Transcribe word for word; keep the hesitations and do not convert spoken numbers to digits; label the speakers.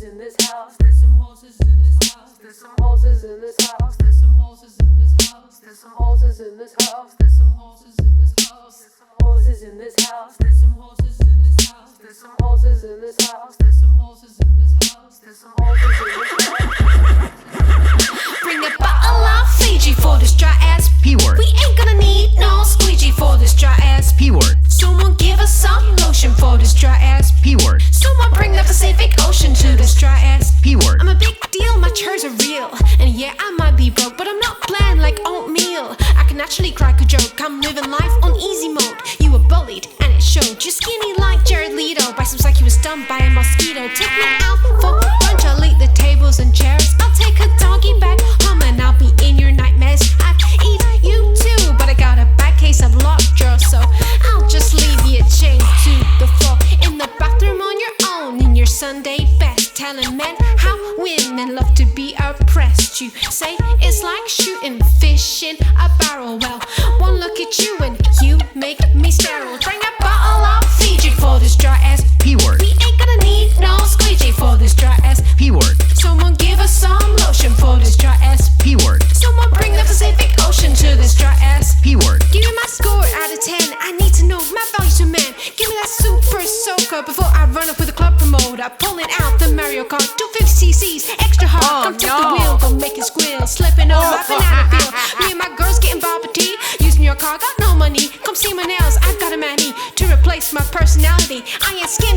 Speaker 1: in this house. There's some horses in this house. There's some horses in this house. There's some horses in this house. There's some horses in this house. There's some horses in this house. There's some horses in this house. There's some horses in this house. There's some horses in this house. There's some horses in this house. There's some horses in this house.
Speaker 2: Bring a bottle of Fiji for this dry ass
Speaker 3: P-word.
Speaker 2: We ain't gonna need no squeegee for this dry ass
Speaker 3: P-word.
Speaker 2: Someone give us some lotion for this dry ass
Speaker 3: P-word.
Speaker 2: Someone bring the Pacific Ocean to this dry ass
Speaker 3: P-word.
Speaker 2: I'm a big deal, my chairs are real. And yeah, I might be broke, but I'm not bland like oatmeal. I can actually crack a joke, I'm living life on easy mode. You were bullied, and it showed. You're skinny like Jared Leto. By some psych, he was stung by a mosquito. Take me out for lunch, I'll eat the tables and chairs. I'll take a doggy back home and I'll be in your nightmares. I'd eat you too, but I got a bad case of lockjaw, so I'll just leave you chained to the floor in the bathroom on your own in your Sunday best, telling men how women love to be oppressed. You say it's like shooting fish in a barrel. Well, one look at you and you make me sterile. Bring a bottle of Fiji for this dry ass
Speaker 3: P-word.
Speaker 2: We ain't gonna need no squeegee for this dry ass
Speaker 3: P-word.
Speaker 2: Someone give us some lotion for this dry ass
Speaker 3: P-word.
Speaker 2: Someone bring the Pacific Ocean to this dry ass
Speaker 3: P-word.
Speaker 2: Give me my score out of ten. I need to know my value to man. Give me that super soaker before I run up with a club promoter. Pulling out the Mario Kart two fifty cc's extra hard.
Speaker 3: Oh,
Speaker 2: Come take
Speaker 3: no.
Speaker 2: the wheel, go make it squeal. Slipping on my banana peel. Me and my girls getting bubble tea. Using your car, got no money. Come see my nails, I've got a mani to replace my personality. I ain't skinny